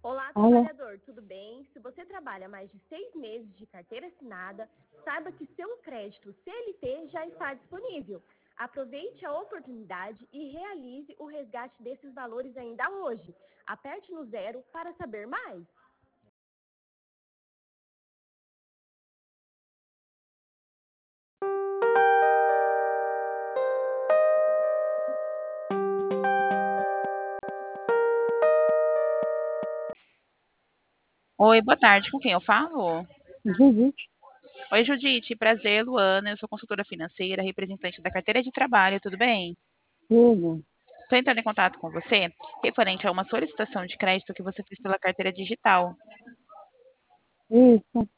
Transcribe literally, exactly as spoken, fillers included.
Olá, Alô? trabalhador, tudo bem? Se você trabalha mais de seis meses de carteira assinada, saiba que seu crédito C L T já está disponível. Aproveite a oportunidade e realize o resgate desses valores ainda hoje. Aperte no zero para saber mais. Oi, boa tarde. Com quem eu falo? Judite, Oi, Judite. Prazer, Luana. Eu sou consultora financeira, representante da carteira de trabalho. Tudo bem? tudo. Estou entrando em contato com você referente a uma solicitação de crédito que você fez pela carteira digital. Isso.